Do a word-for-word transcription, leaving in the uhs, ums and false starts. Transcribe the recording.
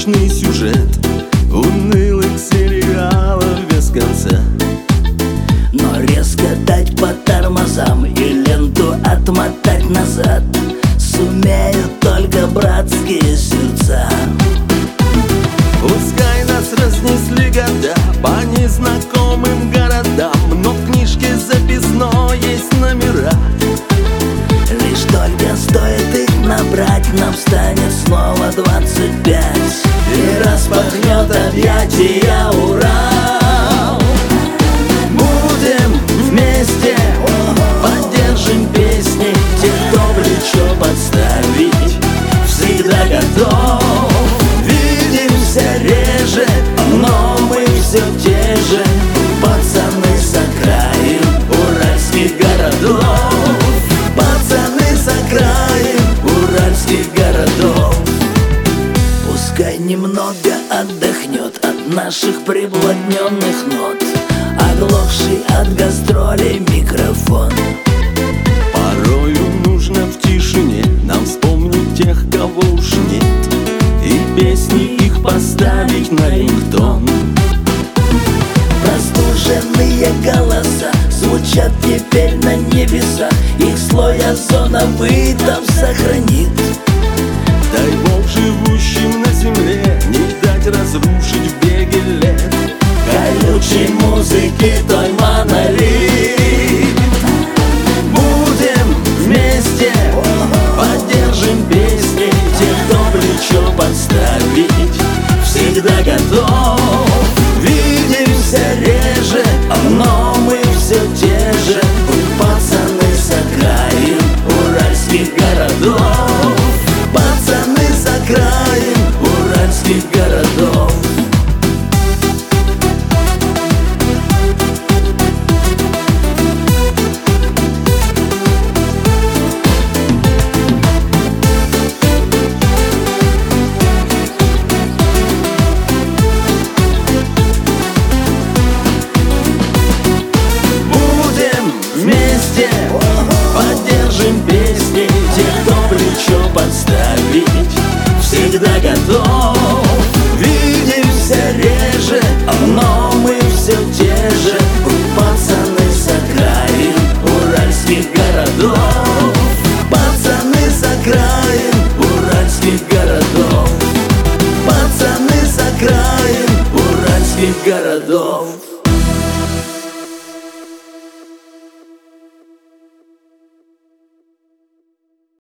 скучный сюжет унылых сериалов без конца. Но резко дать по тормозам и ленту отмотать назад сумеют только братские сердца. Пускай нас разнесли года по незнакомым городам, но в книжке записной есть номера. Лишь только стоит их набрать, нам станет снова двадцать пять, и распахнет объятия Урал. Будем вместе, поддержим песни тех, кто плечо подставить всегда готов. Видимся реже, но мы все те же пацаны с окраин уральских городов. Пацаны с окраин уральских городов. Пускай немного отдохнет от наших приблотненных нот оглохший от гастролей микрофон. Порою нужно в тишине нам вспомнить тех, кого уж нет, и песни их поставить на рингтон. Простуженные голоса звучат теперь на небесах, их слой озоновый там сохранит. Дай Бог живущим на земле не дать разрушить в беге лет Колючей музыки той монолит. Будем вместе, поддержим песни тех, кто плечо подставить всегда готов. Видимся реже, но мы все те же пацаны с окраин уральских городов. Пацаны с окраин уральских городов. Вместе поддержим песни тех, кто плечо подставить всегда готов. Видимся реже, но мы все те же пацаны с окраин уральских городов. Пацаны с окраин уральских городов. Пацаны с окраин уральских городов.